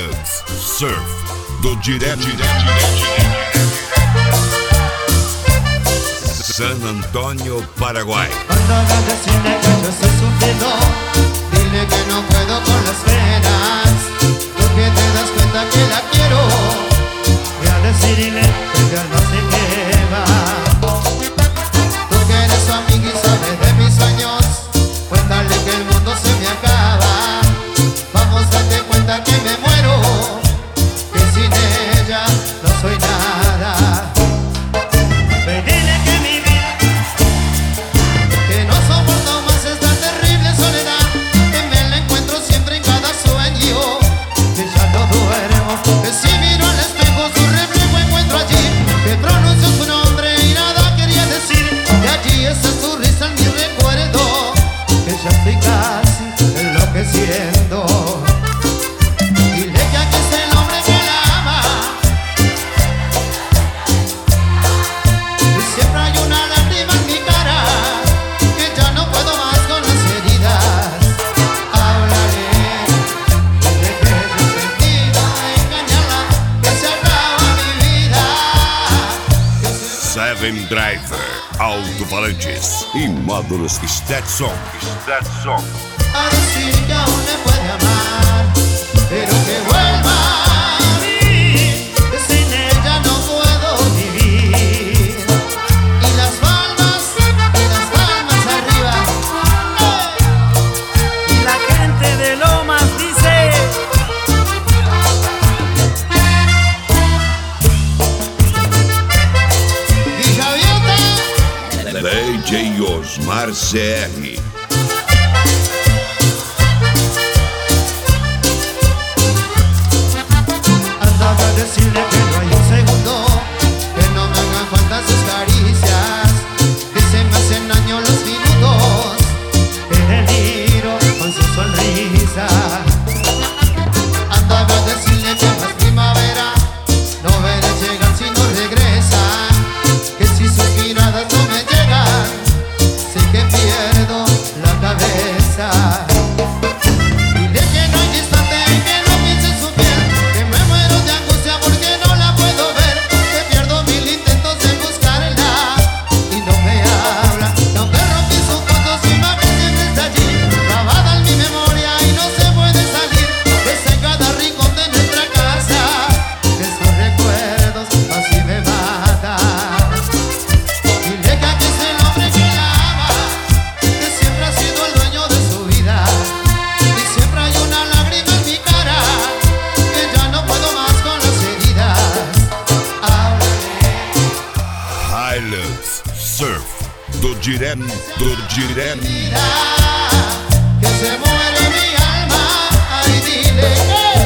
Highlands Surf do Direto San Antonio, Paraguay. Cuando me decirle que yo soy sufridor, dile que no puedo con las penas, porque te das cuenta que la quiero. Voy a decirle que ya no se quema. Tú que eres su amiga y sabes de mis sueños, cuéntale que el mundo se me acaba. Vamos, date cuenta que me muero, que sin ella no soy nada. Dile que mi vida, que no soporto más esta terrible soledad, que me la encuentro siempre en cada sueño, que ya no duermo, que si miro al espejo su reflejo encuentro allí, que pronuncio su nombre y nada quería decir, que allí está su risa en mi recuerdo, que ya estoy casi enloqueciendo. Dile que aquí está el hombre que la ama, y siempre hay una lágrima en mi cara, que ya no puedo más con las heridas. Háblale, dile que yo he sentido engañarla, que se acaba mi vida, que se Seven Driver, alto-falantes e módulos Stetson. a decir que aún me puede amar, pero que vuelva a mí, que sin ella no puedo vivir. Y las palmas arriba, Y la gente de Lomas dice: Villa Vieta. DJ Osmar CR. Andaba a decirle que no hay un segundo, que no me hagan falta sus caricias, que se me hacen daño los minutos, que deliro con su sonrisa. Andaba a decirle que más primavera no veré llegar si no regresa, que si sus miradas no me llegan, sé que pierdo la cabeza. Dile que no hay instante en que no piense en su piel, que me muero de angustia porque no la puedo ver, que pierdo mil intentos de buscarla y no me habla, que aunque rompí sus fotos su imagen siempre está allí, grabada en mi memoria y no se puede salir, que está en cada rincón de nuestra casa, que esos recuerdos así me matan. Dile que aquí es el hombre que la ama, que siempre ha sido el dueño de su vida, y siempre hay una lágrima en mi cara, que ya no puedo más con las heridas. Háblale. Highlands Surf do Direto. Que se muere mi alma, ay dile que